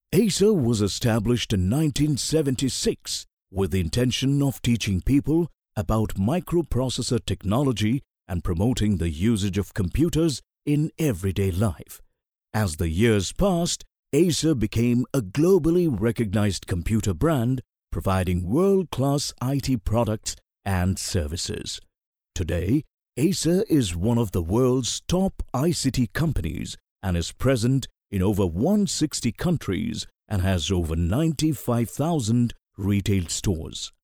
Acer was established in 1976 with the intention of teaching people about microprocessor technology and promoting the usage of computers in everyday life. As the years passed, Acer became a globally recognized computer brand providing world-class IT products and services. Today, Acer is one of the world's top ICT companies and is present in over 160 countries and has over 95,000 retail stores.